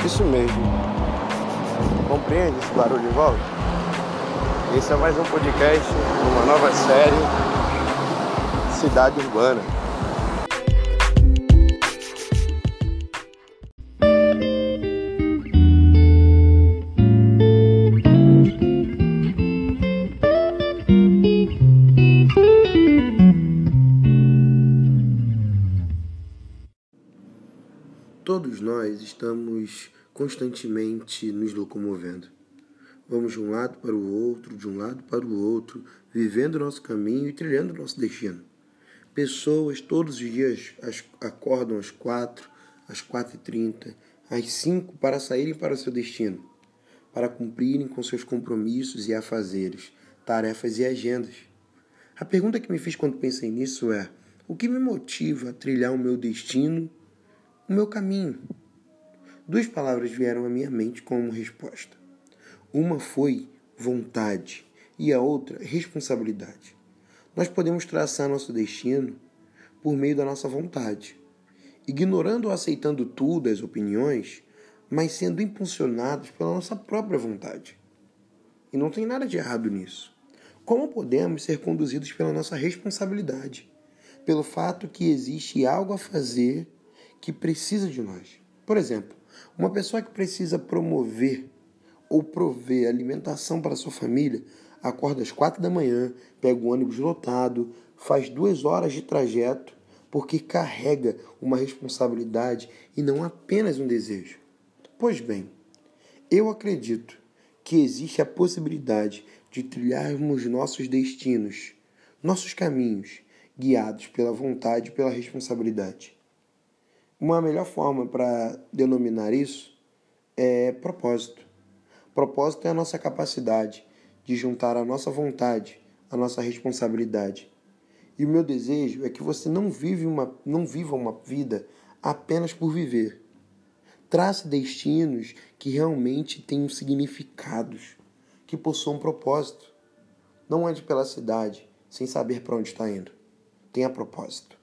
Isso mesmo. Compreende esse barulho em volta? Esse é mais um podcast, uma nova série, Cidade Urbana. Todos nós estamos constantemente nos locomovendo. Vamos de um lado para o outro, de um lado para o outro, vivendo o nosso caminho e trilhando o nosso destino. Pessoas todos os dias acordam às 4, às 4h30, às 5 para saírem para o seu destino, para cumprirem com seus compromissos e afazeres, tarefas e agendas. A pergunta que me fiz quando pensei nisso é: o que me motiva a trilhar o meu destino, o meu caminho? Duas palavras vieram à minha mente como resposta. Uma foi vontade e a outra responsabilidade. Nós podemos traçar nosso destino por meio da nossa vontade, ignorando ou aceitando tudo, as opiniões, mas sendo impulsionados pela nossa própria vontade. E não tem nada de errado nisso. Como podemos ser conduzidos pela nossa responsabilidade? Pelo fato que existe algo a fazer que precisa de nós. Por exemplo, uma pessoa que precisa promover ou prover alimentação para sua família, acorda às 4 da manhã, pega o ônibus lotado, faz 2 horas de trajeto, porque carrega uma responsabilidade e não apenas um desejo. Pois bem, eu acredito que existe a possibilidade de trilharmos nossos destinos, nossos caminhos, guiados pela vontade e pela responsabilidade. Uma melhor forma para denominar isso é propósito. Propósito é a nossa capacidade de juntar a nossa vontade, a nossa responsabilidade. E o meu desejo é que você não viva uma vida apenas por viver. Trace destinos que realmente tenham significados, que possuam propósito. Não ande pela cidade sem saber para onde está indo. Tenha propósito.